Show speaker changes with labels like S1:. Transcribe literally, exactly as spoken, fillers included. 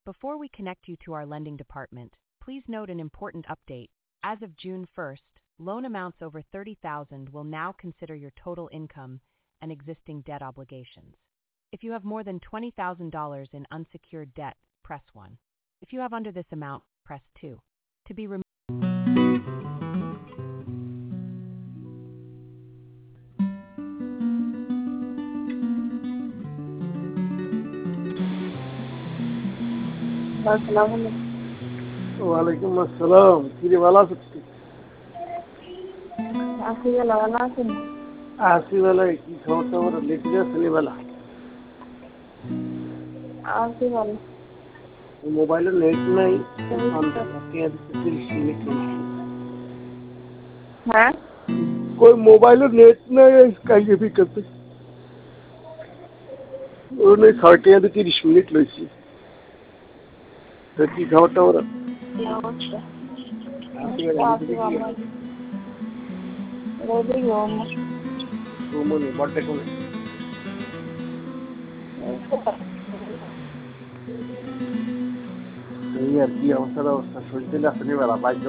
S1: Before we connect you to our lending department, please note an important update. As of June first, loan amounts over thirty thousand dollars will now consider your total income and existing debt obligations. If you have more than twenty thousand dollars in unsecured debt, press one. If you have under this amount, press two. To be removed.
S2: ওয়ালাইকুম আসসালাম। কি রে, ভালো আছো?
S3: আছি বেলা ভালো আছেন?
S2: আছি বেলায়। কি খবর টবর? লিখে আসলি বেলা?
S3: আছি ভালো।
S2: মোবাইলে নেট নাই।
S3: হ্যাঁ,
S2: कोई मोबाइल नेट नहीं कहीं भी करते उन्हें साढ़े आधे तीस मिनट लगी तो की खबर टबर
S3: কি অবস্থা? আছি ভালো। রোদে গরম।
S2: ঘুমোনি বড্ডে কমে এই আর কি অবস্থা অবস্থা শরীর দিলে আসলে বেলা বাইক